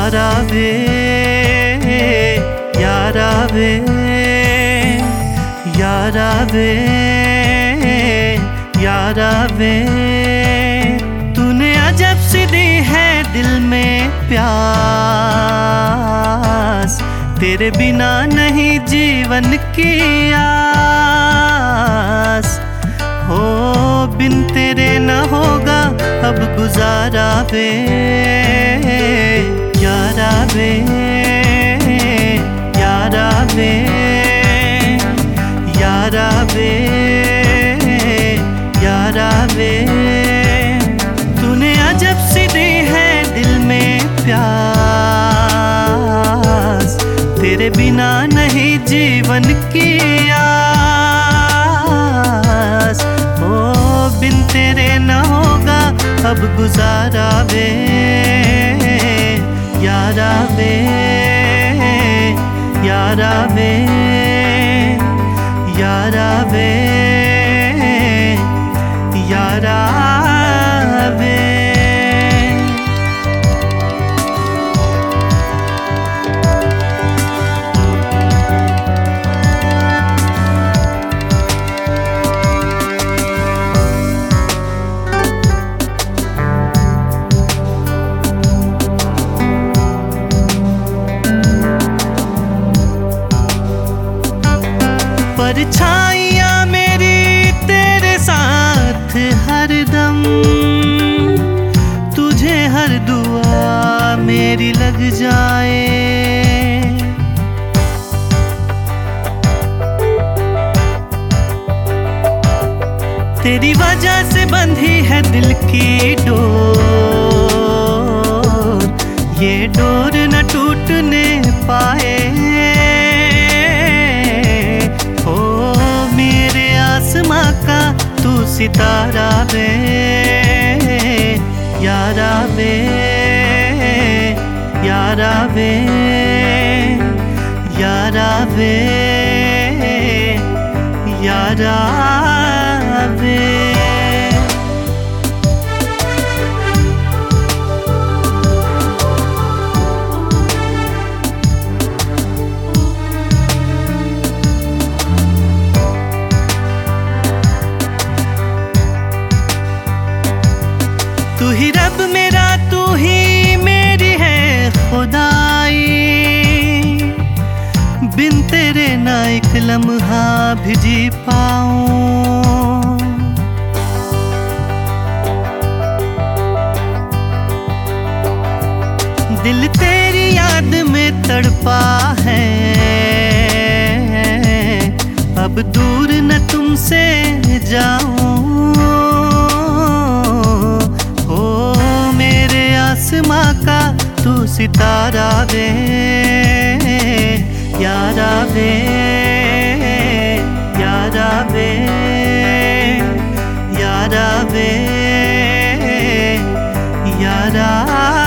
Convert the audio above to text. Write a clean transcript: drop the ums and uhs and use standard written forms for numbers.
यारा वे, यारा वे, यारा वे, यारा वे। तूने अजब सी दी है दिल में प्यास, तेरे बिना नहीं जीवन की आस। हो बिन तेरे न होगा अब गुजारा वे, यारा वे, यारा वे, यारा वे, यारा वे। तूने अजब सी दी है दिल में प्यास, तेरे बिना नहीं जीवन की आस। ओ बिन तेरे न होगा अब गुजारा वे, यारा वे, यारा वे, यारा वे, यारा वे। परछाइयाँ मेरी तेरे साथ हरदम, तुझे हर दुआ मेरी लग जाए। तेरी वजह से बंधी है दिल की डोर, ये डोर न टूटने पाए। आसमां का तू सितारा वे, यारा वे, यारा वे, यारा वे, यारा वे। तू ही रब मेरा, तू ही मेरी है खुदाई। बिन तेरे ना एक लम्हा भी जी पाऊं। दिल तेरी याद में तड़पा है, अब दूर न तुमसे जाऊं। आसमां का तू सितारा वे, यारा वे, यारा वे, यारा वे, यारा